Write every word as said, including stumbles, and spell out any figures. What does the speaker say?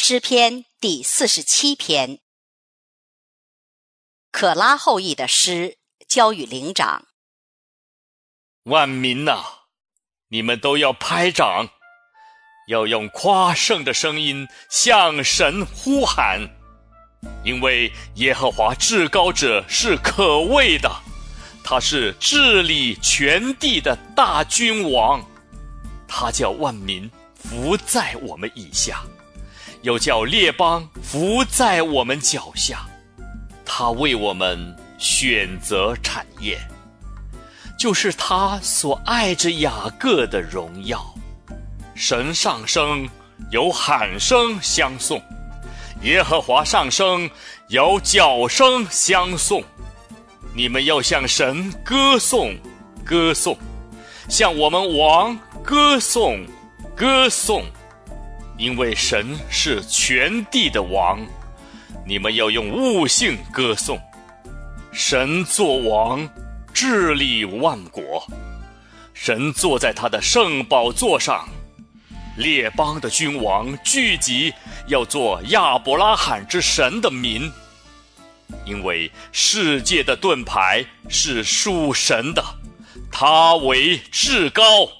诗篇第四十七篇。可拉后裔的诗交与灵长。 万民哪，你们都要拍掌，要用夸胜的声音向神呼喊，因为耶和华至高者是可畏的，他是治理全地的大君王，他叫万民伏在我们以下，又叫列邦伏在我们脚下，他为我们选择产业，就是他所爱着雅各的荣耀。神上升，有喊声相送；耶和华上升，有角声相送。你们要向神歌颂，歌颂，向我们王歌颂，歌颂，因为神是全地的王。你们要用悟性歌颂，神作王，治理万国。神坐在他的圣宝座上，列邦的君王聚集，要做亚伯拉罕之神的民。因为世界的盾牌是属神的，他为至高。